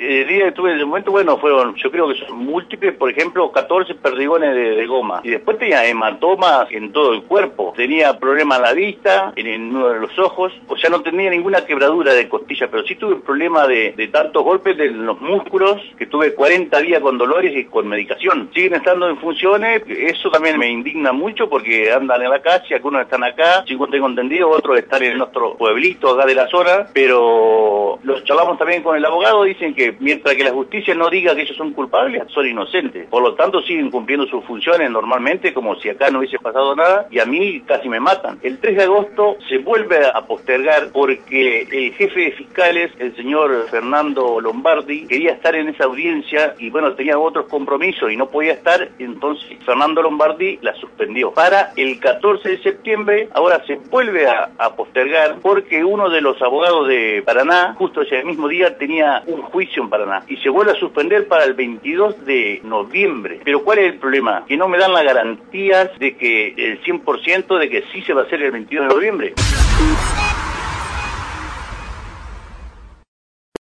el día que tuve el momento, bueno, fueron, yo creo que son múltiples, por ejemplo, 14 perdigones de goma. Y después tenía hematomas en todo el cuerpo. Tenía problemas a la vista, en uno de los ojos. O sea, no tenía ninguna quebradura de costilla, pero sí tuve problema de tantos golpes de los músculos, que tuve 40 días con dolores y con medicación. Siguen estando en funciones, eso también me indigna mucho porque andan en la calle, algunos están acá, según tengo entendido, otros están en nuestro pueblito acá de la zona, pero los charlamos también con el abogado, dicen que mientras que la justicia no diga que ellos son culpables, son inocentes. Por lo tanto, siguen cumpliendo sus funciones normalmente, como si acá no hubiese pasado nada, y a mí casi me matan. El 3 de agosto se vuelve a postergar porque el jefe de fiscales, el señor Fernando Lombardi, quería estar en esa audiencia y bueno, tenía otros compromisos y no podía estar, entonces Fernando Lombardi la suspendió. Para el 14 de septiembre, ahora se vuelve a postergar porque uno de los abogados de Paraná, justo ese mismo día, tenía un juicio en Paraná y se vuelve a suspender para el 22 de noviembre. Pero ¿cuál es el problema? Que no me dan las garantías de que el 100% de que sí se va a hacer el 22 de noviembre.